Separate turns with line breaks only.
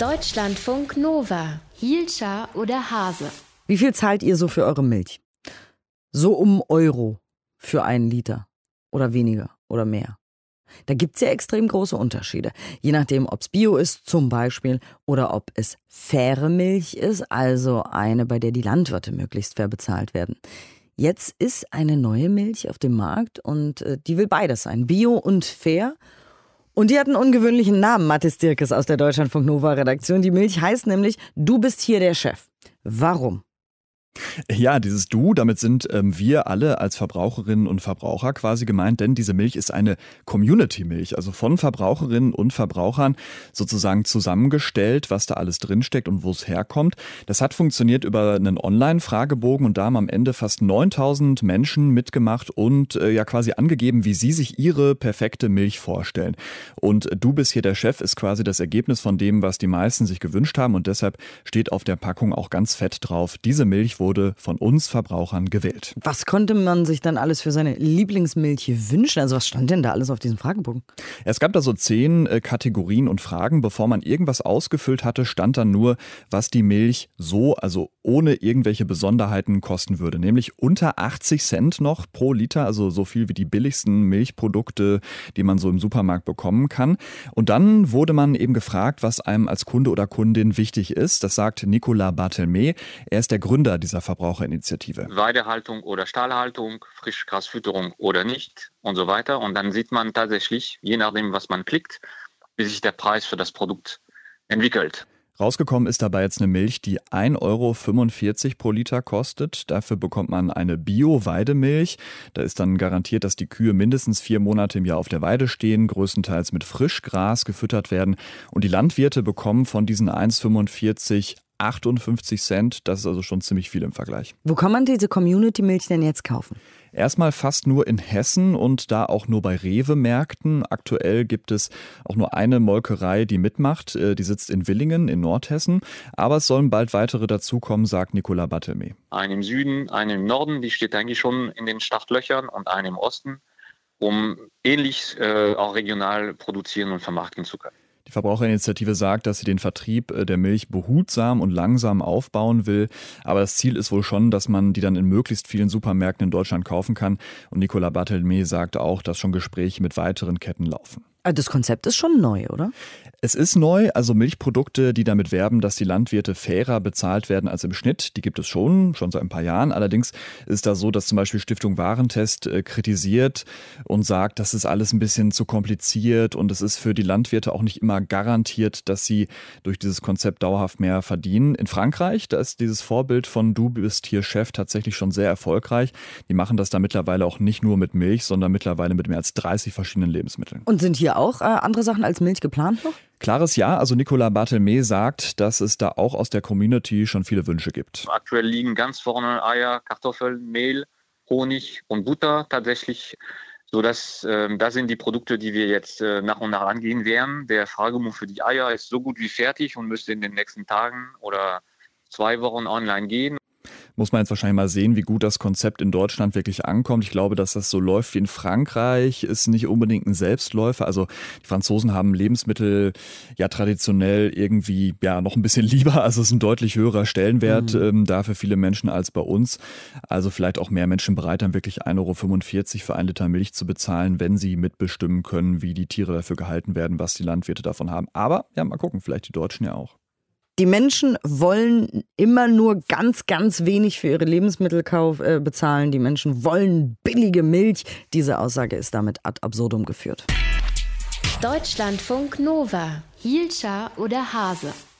Deutschlandfunk Nova. Hielscher oder Hase?
Wie viel zahlt ihr so für eure Milch? So um Euro für 1 Liter oder weniger oder mehr. Da gibt es ja extrem große Unterschiede. Je nachdem, ob es Bio ist zum Beispiel oder ob es faire Milch ist, also eine, bei der die Landwirte möglichst fair bezahlt werden. Jetzt ist eine neue Milch auf dem Markt und die will beides sein, Bio und fair. Und die hat einen ungewöhnlichen Namen, Mathis Dirkes aus der Deutschlandfunk Nova Redaktion. Die Milch heißt nämlich, du bist hier der Chef. Warum?
Ja, dieses Du, damit sind wir alle als Verbraucherinnen und Verbraucher quasi gemeint, denn diese Milch ist eine Community-Milch, also von Verbraucherinnen und Verbrauchern sozusagen zusammengestellt, was da alles drinsteckt und wo es herkommt. Das hat funktioniert über einen Online-Fragebogen und da haben am Ende fast 9000 Menschen mitgemacht und ja quasi angegeben, wie sie sich ihre perfekte Milch vorstellen. Und du bist hier der Chef ist quasi das Ergebnis von dem, was die meisten sich gewünscht haben und deshalb steht auf der Packung auch ganz fett drauf, diese Milch wurde von uns Verbrauchern gewählt.
Was konnte man sich dann alles für seine Lieblingsmilch wünschen? Also was stand denn da alles auf diesem Fragebogen?
Es gab da so 10 Kategorien und Fragen. Bevor man irgendwas ausgefüllt hatte, stand dann nur, was die Milch so, also ohne irgendwelche Besonderheiten kosten würde. Nämlich unter 80 Cent noch pro Liter, also so viel wie die billigsten Milchprodukte, die man so im Supermarkt bekommen kann. Und dann wurde man eben gefragt, was einem als Kunde oder Kundin wichtig ist. Das sagt Nicolas Barthelme. Er ist der Gründer dieser Verbraucherinitiative.
Weidehaltung oder Stallhaltung, Frischgrasfütterung oder nicht und so weiter. Und dann sieht man tatsächlich, je nachdem, was man klickt, wie sich der Preis für das Produkt entwickelt.
Rausgekommen ist dabei jetzt eine Milch, die 1,45 € pro Liter kostet. Dafür bekommt man eine Bio-Weidemilch. Da ist dann garantiert, dass die Kühe mindestens 4 Monate im Jahr auf der Weide stehen, größtenteils mit Frischgras gefüttert werden. Und die Landwirte bekommen von diesen 1,45 58 Cent, das ist also schon ziemlich viel im Vergleich.
Wo kann man diese Community-Milch denn jetzt kaufen?
Erstmal fast nur in Hessen und da auch nur bei Rewe-Märkten. Aktuell gibt es auch nur eine Molkerei, die mitmacht. Die sitzt in Willingen in Nordhessen. Aber es sollen bald weitere dazukommen, sagt Nicolas Barthelme.
Eine im Süden, eine im Norden, die steht eigentlich schon in den Startlöchern und eine im Osten, um ähnlich auch regional produzieren und vermarkten zu können.
Die Verbraucherinitiative sagt, dass sie den Vertrieb der Milch behutsam und langsam aufbauen will. Aber das Ziel ist wohl schon, dass man die dann in möglichst vielen Supermärkten in Deutschland kaufen kann. Und Nicolas Barthelme sagte auch, dass schon Gespräche mit weiteren Ketten laufen.
Das Konzept ist schon neu, oder?
Es ist neu, also Milchprodukte, die damit werben, dass die Landwirte fairer bezahlt werden als im Schnitt, die gibt es schon seit ein paar Jahren. Allerdings ist da so, dass zum Beispiel Stiftung Warentest kritisiert und sagt, das ist alles ein bisschen zu kompliziert und es ist für die Landwirte auch nicht immer garantiert, dass sie durch dieses Konzept dauerhaft mehr verdienen. In Frankreich, da ist dieses Vorbild von Du bist hier Chef tatsächlich schon sehr erfolgreich. Die machen das da mittlerweile auch nicht nur mit Milch, sondern mittlerweile mit mehr als 30 verschiedenen Lebensmitteln.
Und sind hier auch andere Sachen als Milch geplant noch?
Klares Ja, also Nicolas Barthelme sagt, dass es da auch aus der Community schon viele Wünsche gibt.
Aktuell liegen ganz vorne Eier, Kartoffeln, Mehl, Honig und Butter tatsächlich, sodass das sind die Produkte, die wir jetzt nach und nach angehen werden. Der Fragebogen für die Eier ist so gut wie fertig und müsste in den nächsten Tagen oder 2 Wochen online gehen.
Muss man jetzt wahrscheinlich mal sehen, wie gut das Konzept in Deutschland wirklich ankommt. Ich glaube, dass das so läuft wie in Frankreich, ist nicht unbedingt ein Selbstläufer. Also die Franzosen haben Lebensmittel ja traditionell irgendwie ja noch ein bisschen lieber. Also es ist ein deutlich höherer Stellenwert da für viele Menschen als bei uns. Also vielleicht auch mehr Menschen bereit, dann wirklich 1,45 € für 1 Liter Milch zu bezahlen, wenn sie mitbestimmen können, wie die Tiere dafür gehalten werden, was die Landwirte davon haben. Aber ja, mal gucken, vielleicht die Deutschen ja auch.
Die Menschen wollen immer nur ganz, ganz wenig für ihre Lebensmittel bezahlen. Die Menschen wollen billige Milch. Diese Aussage ist damit ad absurdum geführt.
Deutschlandfunk Nova. Hielscher oder Hase?